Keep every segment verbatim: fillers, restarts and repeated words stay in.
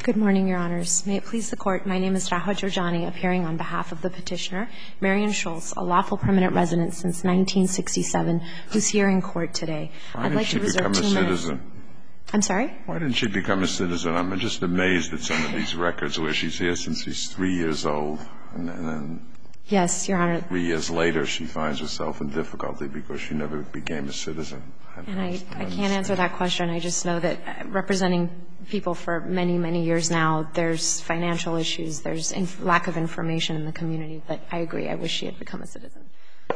Good morning, Your Honors. May it please the Court, my name is Rahwa Georgiani, appearing on behalf of the petitioner, Marion Schultz, a lawful permanent resident since nineteen sixty-seven, who's here in court today. Why I'd like to reserve two minutes. Why didn't she become a citizen? I'm sorry? Why didn't she become a citizen? I'm just amazed at some of these records where she's here since she's three years old, and then yes, Your Honor. Three years later she finds herself in difficulty because she never became a citizen. I and I, I can't answer that question. I just know that representing people for many, many years now, there's financial issues, there's inf- lack of information in the community, but I agree. I wish she had become a citizen.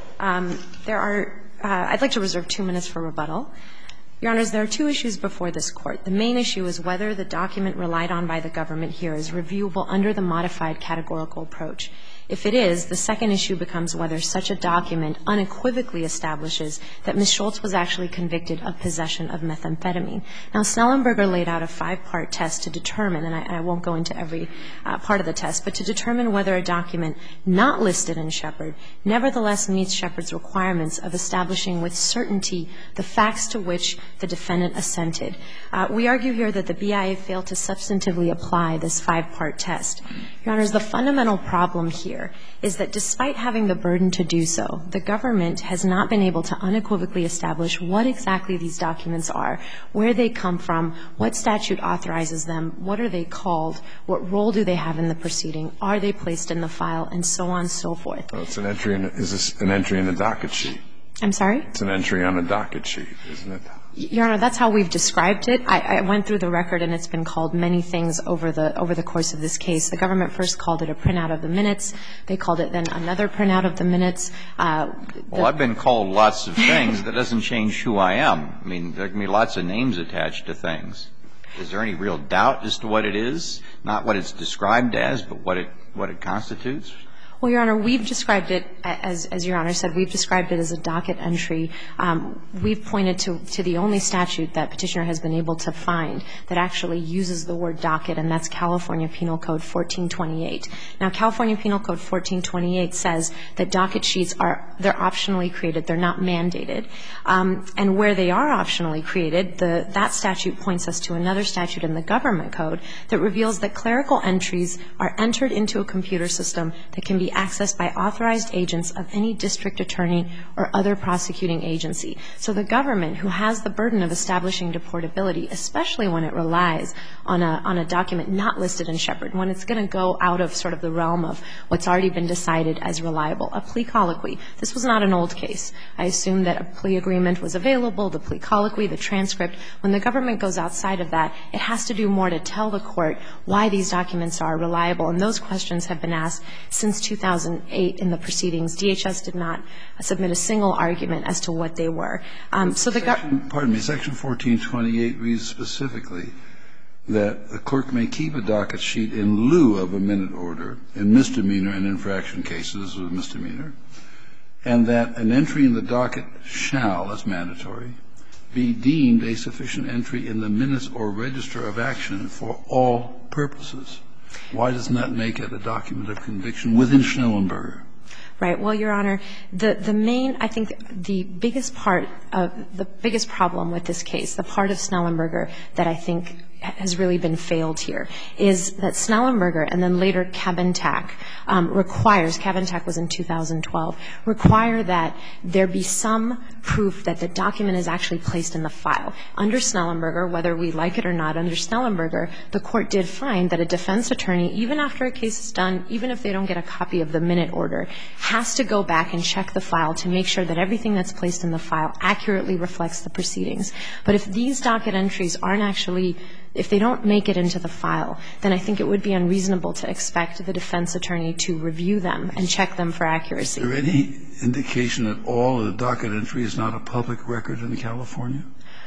Um, there are uh, I'd like to reserve two minutes for rebuttal. Your Honors, there are two issues before this Court. The main issue is whether the document relied on by the government here is reviewable under the modified categorical approach. If it is, the second issue becomes whether such a document unequivocally establishes that Miz Schultz was actually convicted of possession of methamphetamine. Now, Snellenberger laid out a five-part test to determine, and I, and I won't go into every uh, part of the test, but to determine whether a document not listed in Shepard nevertheless meets Shepard's requirements of establishing with certainty the facts to which the defendant assented. Uh, we argue here that the B I A failed to substantively apply this five-part test. Your Honors, the fundamental problem here is that despite having the burden to do so, the government has not been able to unequivocally establish what exactly these documents are, where they come from, what statute authorizes them, what are they called, what role do they have in the proceeding, are they placed in the file, and so on and so forth. Well, it's an entry in, is this an entry in a docket sheet? I'm sorry? It's an entry on a docket sheet, isn't it? Your Honor, that's how we've described it. I, I went through the record, and it's been called many things over the over the course of this case. The government first called it a printout of the minutes. They called it then another printout of the minutes. Uh, the well, I've been called lots of things. That doesn't change who I am. I mean, there can be lots of names attached to things. Is there any real doubt as to what it is? Not what it's described as, but what it what it constitutes? Well, Your Honor, we've described it, as, as Your Honor said, we've described it as a docket entry. Um, we've pointed to, to the only statute that Petitioner has been able to find that actually uses the word docket, and that's California Penal Code fourteen twenty-eight. Now, California Penal Code fourteen twenty-eight says that docket sheets are, they're optionally created. They're not mandated. Um, and where they are optionally created, the, that statute points us to another statute in the government code that reveals that clerical entries are entered into a computer system that can be accessed by authorized agents of any district attorney or other prosecuting agency. So the government, who has the burden of establishing deportability, especially when it relies on a, on a document not listed in Shepard, when it's going to go out of sort of the realm of what's already been decided as reliable, a plea colloquy. This was not an old case. I assume that a plea agreement was available, the plea colloquy, the transcript. When the government goes outside of that, it has to do more to tell the court why these documents are reliable. And those questions have been asked since two thousand eight in the proceedings. D H S did not submit a single argument as to what they were. Um, so the government. Pardon me. Section fourteen twenty-eight reads specifically that the clerk may keep a docket sheet in lieu of a minute order in misdemeanor and infraction cases with misdemeanor, and that an entry in the docket shall, as mandatory, be deemed a sufficient entry in the minutes or register of action for all purposes. Why doesn't that make it a document of conviction within Snellenberger? Right. Well, Your Honor, the, the main, I think the biggest part of, the biggest problem with this case, the part of Snellenberger that I think has really been failed here, is that Snellenberger and then later Kabentak um, requires, Kabentak was in two thousand twelve, require that there be some proof that the document is actually placed in the file. Under Snellenberger, whether we like it or not, under Snellenberger, the court did find that a defense attorney, even after a case is done, even if they don't get a copy of the minute order, has to go back and check the file to make sure that everything that's placed in the file accurately reflects the proceedings. But if these docket entries aren't actually, if they don't make it into the file, then I think it would be unreasonable to expect the defense attorney to review them and check them for accuracy. Is there any indication at all that a docket entry is not a public record in California?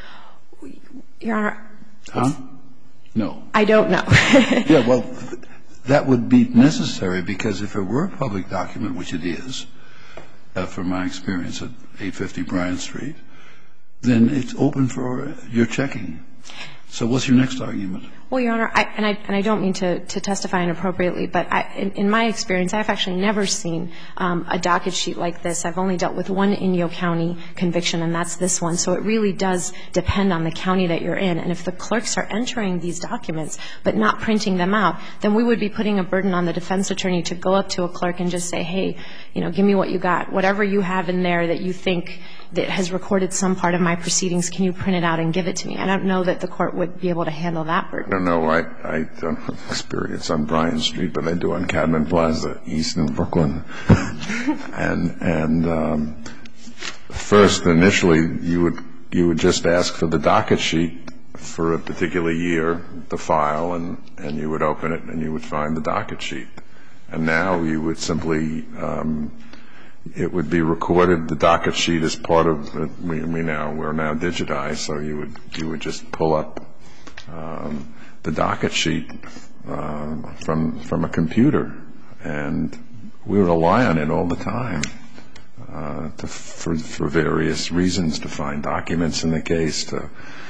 Your Honor. Huh? No. I don't know. Yeah, well, that would be necessary because if it were a public document, which it is, uh, from my experience at eight fifty Bryant Street, then it's open for your checking. So what's your next argument? Well, Your Honor, I, and, I, and I don't mean to, to testify inappropriately, but I, in, in my experience, I've actually never seen um, a docket sheet like this. I've only dealt with one Inyo County conviction, and that's this one. So it really does depend on the county that you're in. And if the clerks are entering these documents but not printing them out, then we would be putting a burden on the defense attorney to go up to a clerk and just say, hey, you know, give me what you got. Whatever you have in there that you think that has recorded some part of my proceedings, can you print it out and give it to me? I don't know that the court would be able to handle that burden. I don't know. I, I don't have experience on Bryan Street, but I do on Cadman Plaza, East in Brooklyn. and and um, first, initially, you would you would just ask for the docket sheet for a particular year, the file, and, and you would open it and you would find the docket sheet. And now you would simply um, it would be recorded. The docket sheet is part of the, we, we now we're now digitized, so you would you would just pull up um, the docket sheet uh, from from a computer, and we rely on it all the time uh, to, for for various reasons, to find documents in the case, to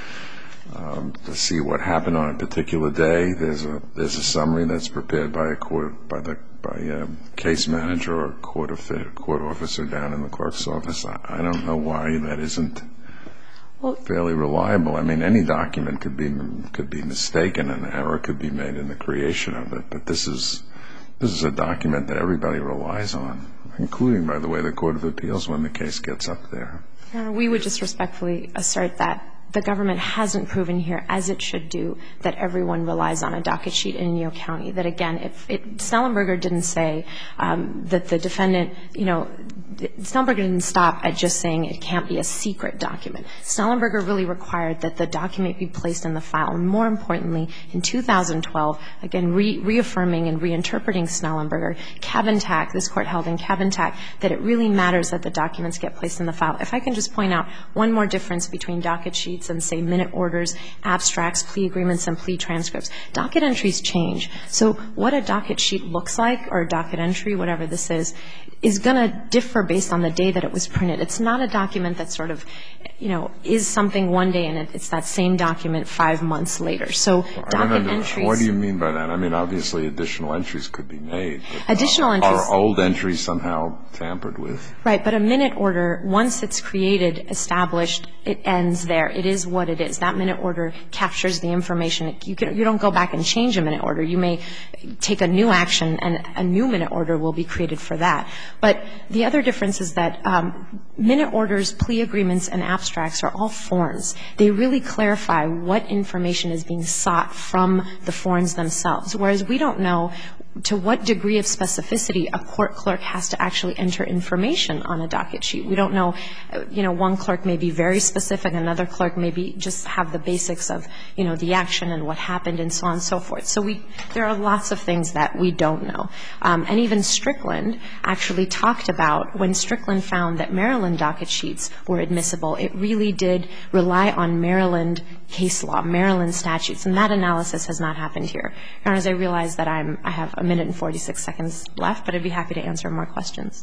um, to see what happened on a particular day. There's a there's a summary that's prepared by a court by the by a case manager or a court, of, court officer down in the clerk's office. I, I don't know why that isn't well, fairly reliable. I mean, any document could be could be mistaken, and an error could be made in the creation of it. But this is this is a document that everybody relies on, including, by the way, the Court of Appeals when the case gets up there. We would just respectfully assert that the government hasn't proven here, as it should do, that everyone relies on a docket sheet in Inyo County. That, again, if it, Snellenberger didn't say um, that the defendant, you know, Snellenberger didn't stop at just saying it can't be a secret document. Snellenberger really required that the document be placed in the file. And more importantly, in two thousand twelve, again, re- reaffirming and reinterpreting Snellenberger, Cabantac, this court held in Cabantac, that it really matters that the documents get placed in the file. If I can just point out one more difference between docket sheets and, say, minute orders, abstracts, plea agreements, and plea transcripts. Docket entries change. So what a docket sheet looks like, or a docket entry, whatever this is, is going to differ based on the day that it was printed. It's not a document that sort of, you know, is something one day and it, it's that same document five months later. So well, docket entries. What do you mean by that? I mean, obviously additional entries could be made. Additional are, entries. Are old entries somehow tampered with? Right. But a minute order, once it's created, established, it ends there. It is what it is. That minute order captures the information. You, can, you don't go back and change a minute order. You may take a new action, and a new minute order will be created for that. But the other difference is that um, minute orders, plea agreements, and abstracts are all forms. They really clarify what information is being sought from the forms themselves, whereas we don't know to what degree of specificity a court clerk has to actually enter information on a docket sheet. We don't know, you know, one clerk may be very specific, another clerk may be just have the basics of, you know, the action and what happened and so on and so forth. So we, there are lots of things that we don't know. Um, and even Strickland actually talked about, when Strickland found that Maryland docket sheets were admissible, it really did rely on Maryland case law, Maryland statutes, and that analysis has not happened here. Your Honors, I realize that I'm, I have a minute and forty-six seconds left, but I'd be happy to answer more questions.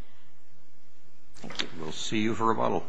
Thank you. We'll see you for rebuttal.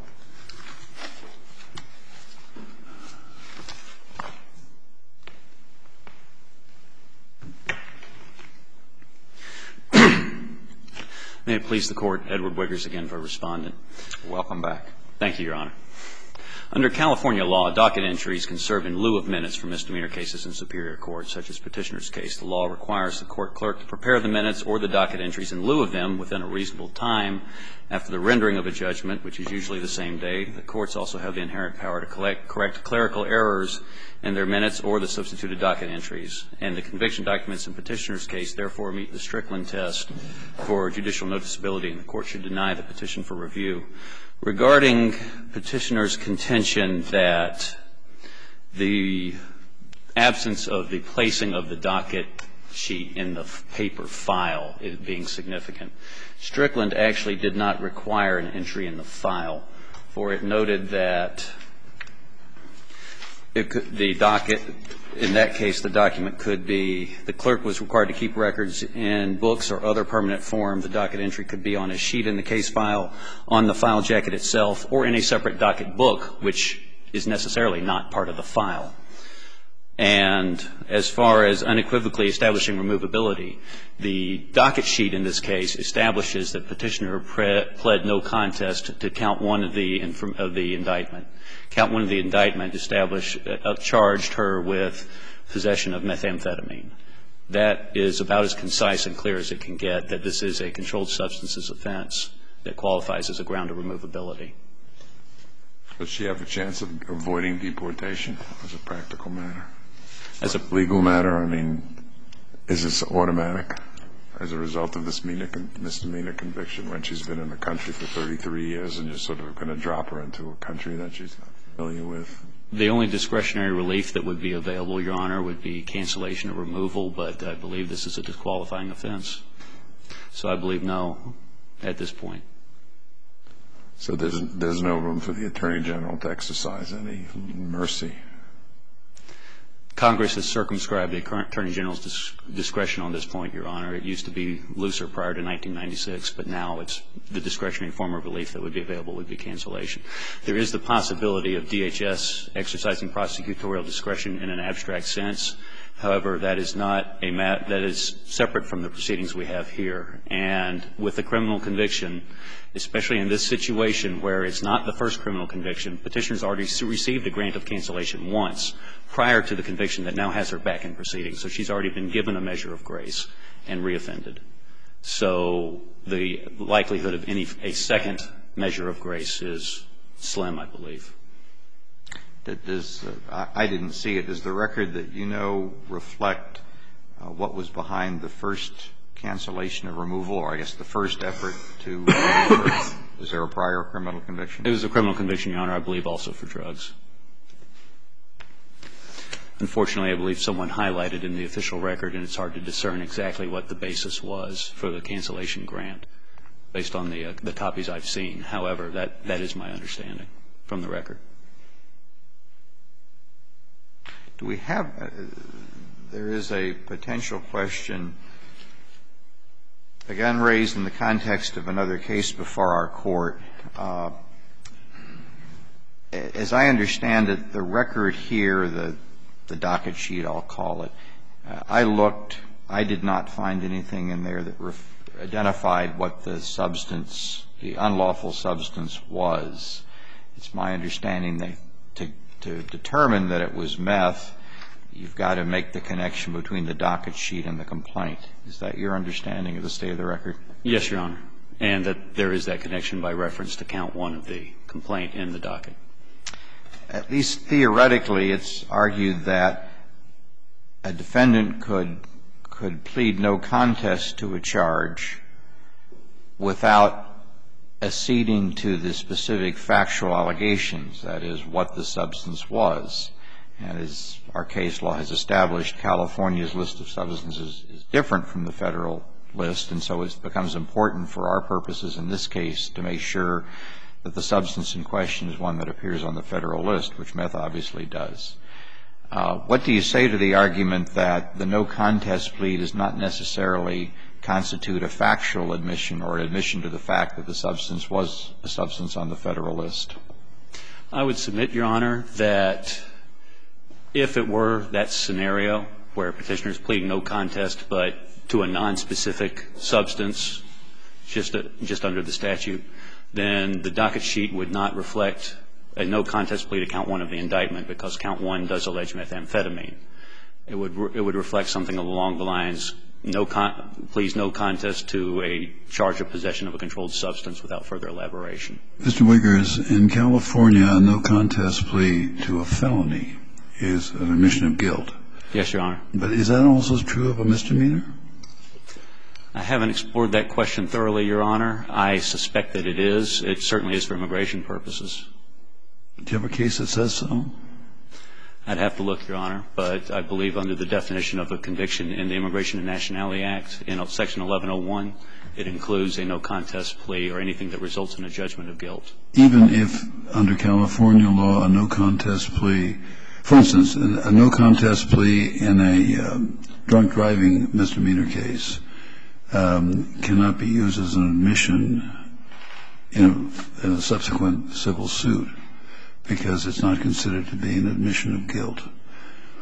May it please the Court, Edward Wiggers again for Respondent. Welcome back. Thank you, Your Honor. Under California law, docket entries can serve in lieu of minutes for misdemeanor cases in superior court, such as Petitioner's case. The law requires the court clerk to prepare the minutes or the docket entries in lieu of them within a reasonable time after the rendering of a judgment, which is usually the same day. The courts also have the inherent power to collect, correct clerical errors in their minutes or the substituted docket entries. And the conviction documents in Petitioner's case, therefore, meet the Strickland test for judicial noticeability, and the court should deny the petition for review. Regarding Petitioner's contention that the absence of the placing of the docket sheet in the paper file is being significant, Strickland actually did not require an entry in the file, for it noted that it could, the docket, in that case, the document could be, the clerk was required to keep records in books or other permanent form. The docket entry could be on a sheet in the case file, on the file jacket itself, or in a separate docket book, which is necessarily not part of the file. And as far as unequivocally establishing removability, the docket sheet in this case establishes that Petitioner pled no contest to count one of the, of the indictment. Count one of the indictment established, uh, charged her with possession of methamphetamine. That is about as concise and clear as it can get, that this is a controlled substances offense that qualifies as a ground of removability. Does she have a chance of avoiding deportation as a practical matter? As a legal matter, I mean, is this automatic as a result of this misdemeanor conviction when she's been in the country for thirty-three years and you're sort of going to drop her into a country that she's not familiar with? The only discretionary relief that would be available, Your Honor, would be cancellation or removal, but I believe this is a disqualifying offense. So I believe no at this point. So there's, there's no room for the Attorney General to exercise any mercy? Congress has circumscribed the current Attorney General's dis- discretion on this point, Your Honor. It used to be looser prior to nineteen ninety-six, but now it's the discretionary form of relief that would be available would be cancellation. There is the possibility of D H S exercising prosecutorial discretion in an abstract sense. However, that is not a mat- that is separate from the proceedings we have here. And with a criminal conviction, especially in this situation where it's not the first criminal conviction, Petitioner's already received a grant of cancellation once prior to the conviction that now has her back in proceedings. So she's already been given a measure of grace and reoffended. So the likelihood of any a second measure of grace is slim, I believe. Does, uh, I didn't see it. Does the record that you know reflect uh, what was behind the first cancellation of removal, or I guess the first effort to remove her? Was there a prior criminal conviction? It was a criminal conviction, Your Honor, I believe also for drugs. Unfortunately, I believe someone highlighted in the official record, and it's hard to discern exactly what the basis was for the cancellation grant based on the, uh, the copies I've seen. However, that, that is my understanding from the record. Do we have, uh, there is a potential question, again raised in the context of another case before our court. Uh, as I understand it, the record here, the, the docket sheet, I'll call it, uh, I looked, I did not find anything in there that ref- identified what the substance, the unlawful substance was. It's my understanding that to to determine that it was meth, you've got to make the connection between the docket sheet and the complaint. Is that your understanding of the state of the record? Yes, Your Honor, and that there is that connection by reference to count one of the complaint in the docket. At least theoretically, it's argued that a defendant could could plead no contest to a charge without acceding to the specific factual allegations, that is, what the substance was. And as our case law has established, California's list of substances is different from the federal list, and so it becomes important for our purposes in this case to make sure that the substance in question is one that appears on the federal list, which meth obviously does. Uh, what do you say to the argument that the no contest plea does not necessarily constitute a factual admission or admission to the fact that the substance was a substance on the federal list? I would submit, Your Honor, that if it were that scenario where petitioner is pleading no contest but to a nonspecific substance just, a, just under the statute, then the docket sheet would not reflect a no contest plea to count one of the indictment because count one does allege methamphetamine. It would, it would reflect something along the lines, no con- please no contest to a charge of possession of a controlled substance without further elaboration. Mister Wiggers, in California, a no contest plea to a felony is an admission of guilt. Yes, Your Honor. But is that also true of a misdemeanor? I haven't explored that question thoroughly, Your Honor. I suspect that it is. It certainly is for immigration purposes. Do you have a case that says so? I'd have to look, Your Honor, but I believe under the definition of a conviction in the Immigration and Nationality Act, in Section eleven oh one, it includes a no contest plea or anything that results in a judgment of guilt. Even if under California law a no contest plea, for instance, a no contest plea in a um, drunk driving misdemeanor case um, cannot be used as an admission in a, in a subsequent civil suit, because it's not considered to be an admission of guilt.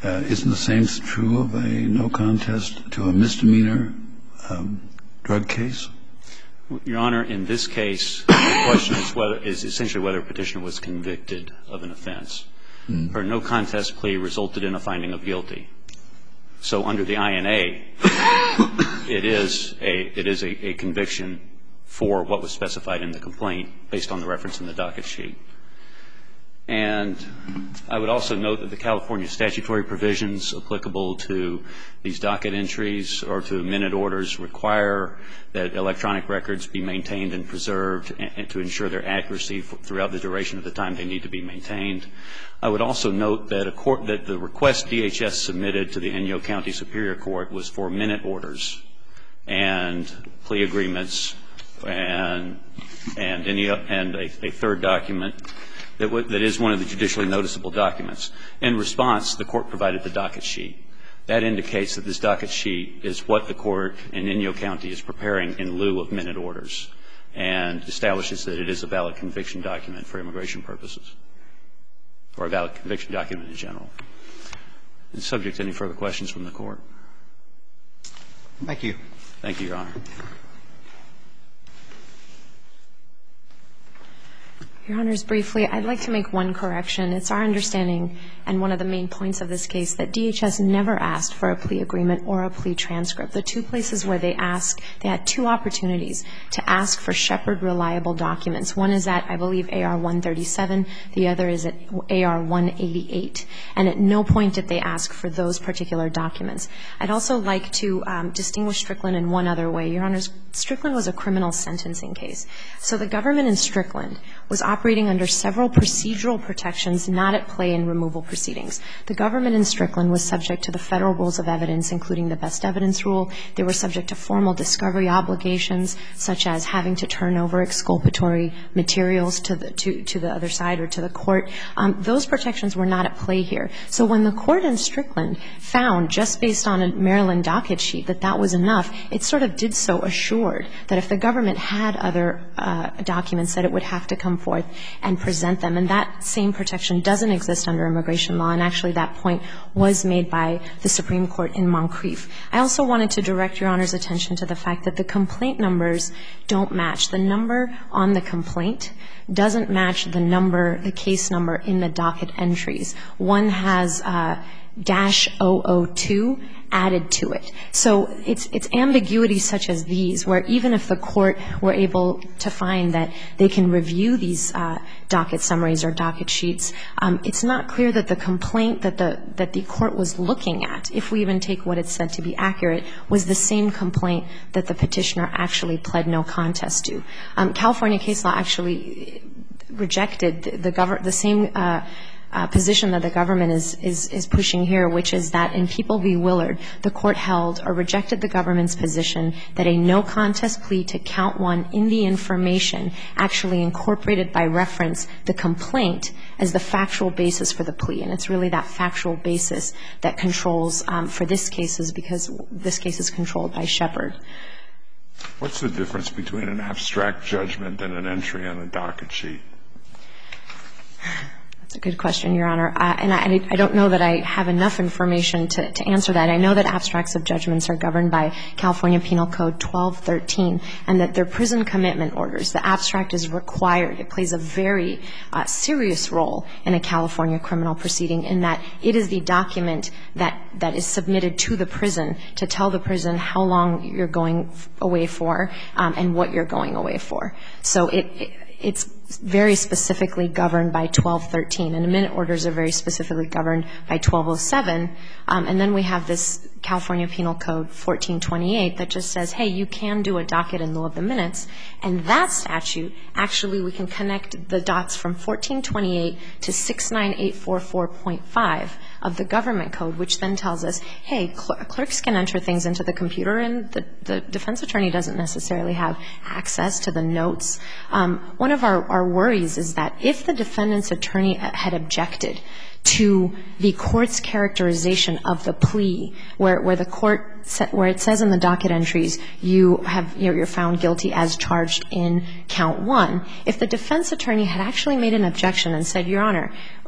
isn't the same true of a no contest to a misdemeanor um, drug case? Your Honor, in this case, the question is whether is essentially whether a petitioner was convicted of an offense. Mm. Her no contest plea resulted in a finding of guilty. So under the I N A, it is a it is a, a conviction for what was specified in the complaint based on the reference in the docket sheet. And I would also note that the California statutory provisions applicable to these docket entries or to minute orders require that electronic records be maintained and preserved and, and to ensure their accuracy f- throughout the duration of the time they need to be maintained. I would also note that, a court, that the request D H S submitted to the Inyo County Superior Court was for minute orders and plea agreements and and any and a, a third document that, w- that is one of the judicially noticeable documents. In response, the court provided the docket sheet. That indicates that this docket sheet is what the court in Inyo County is preparing in lieu of minute orders and establishes that it is a valid conviction document for immigration purposes, or a valid conviction document in general. And subject to any further questions from the court. Thank you. Thank you, Your Honor. Your Honors, briefly, I'd like to make one correction. It's our understanding, and one of the main points of this case, that D H S never asked for a plea agreement or a plea transcript. The two places where they asked, they had two opportunities to ask for Shepard reliable documents. One is at, I believe, A R one thirty-seven. The other is at A R one eighty-eight. And at no point did they ask for those particular documents. I'd also like to um, distinguish Strickland in one other way. Your Honors, Strickland was a criminal sentencing case. So the government in Strickland was operating under several procedural protections not at play in removal proceedings. The government in Strickland was subject to the federal rules of evidence, including the best evidence rule. They were subject to formal discovery obligations, such as having to turn over exculpatory materials to the, to, to the other side or to the court. Um, those protections were not at play here. So when the court in Strickland found, just based on a Maryland docket sheet, that that was enough, it sort of did so assured that if the government had other uh, documents, that it would have to come forth and present them. And that same protection doesn't exist under immigration law, and actually that point was made by the Supreme Court in Moncrief. I also wanted to direct Your Honor's attention to the fact that the complaint numbers don't match. The number on the complaint doesn't match the number, the case number in the docket entries. One has uh, dash zero zero two added to it. So it's it's ambiguity such as these, where even if the court were able to find that they can review these uh, docket summaries or docket sheets, um, it's not clear that the complaint that the that the court was looking at, if we even take what it said to be accurate, was the same complaint that the petitioner actually pled no contest to. Um, California case law actually rejected the the, gov- the same uh, Uh, position that the government is, is, is pushing here, which is that in People v. Willard, the court held or rejected the government's position that a no contest plea to count one in the information actually incorporated by reference the complaint as the factual basis for the plea. And it's really that factual basis that controls um, for this case, is because this case is controlled by Shepard. What's the difference between an abstract judgment and an entry on a docket sheet? That's a good question, Your Honor. Uh, and I, I don't know that I have enough information to, to answer that. I know that abstracts of judgments are governed by California Penal Code twelve thirteen, and that they're prison commitment orders. The abstract is required. It plays a very uh, serious role in a California criminal proceeding, in that it is the document that, that is submitted to the prison to tell the prison how long you're going away for um, and what you're going away for. So it, it it's very specifically governed by twelve thirteen, and the minute orders are very specifically governed by twelve oh seven. Um, and then we have this California Penal Code fourteen twenty-eight that just says, hey, you can do a docket in lieu of the minutes. And that statute, actually, we can connect the dots from fourteen twenty-eight to six nine eight four four point five of the government code, which then tells us, hey, cl- clerks can enter things into the computer, and the, the defense attorney doesn't necessarily have access to the notes. Um, one of our, our worries is that if the defendant's attorney had objected to the court's characterization of the plea, where, where the court, where it says in the docket entries, you have, you know, you're found guilty as charged in count one, if the defense attorney had actually made an objection and said, Your Honor,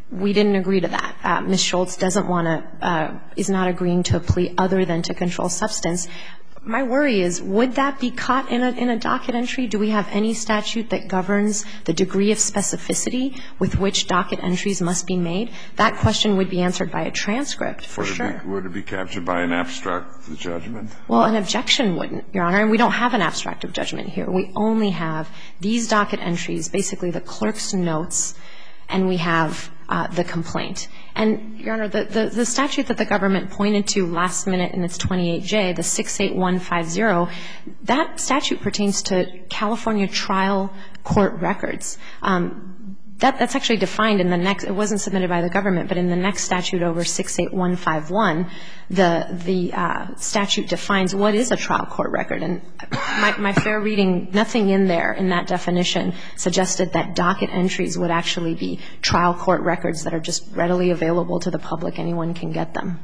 we didn't agree to that. Uh, Miz Schultz doesn't want to, uh, is not agreeing to a plea other than to control substance. My worry is, would that be caught in a, in a docket entry? Do we have any statute that governs the degree of specificity with which docket entries must be made? That question would be answered by a transcript, for would sure. It be, would it be captured by an abstract of the judgment? Well, an objection wouldn't, Your Honor, and we don't have an abstract of judgment here. We only have these docket entries, basically the clerk's notes, and we have uh, the complaint. And, Your Honor, the, the, the statute that the government pointed to last minute in its twenty-eight J, the six eight one five zero, that statute pertains to California trial court records. Um, that, that's actually defined in the next, it wasn't submitted by the government, but in the next statute over six eight one five one, the, the uh, statute defines what is a trial court record. And my, my fair reading, nothing in there in that definition suggested that docket entries would actually be trial court records that are just readily available to the public. Anyone can get them.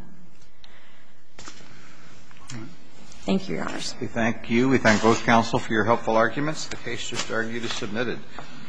Thank you, Your Honors. We thank you. We thank both counsel for your helpful arguments. The case just argued is submitted.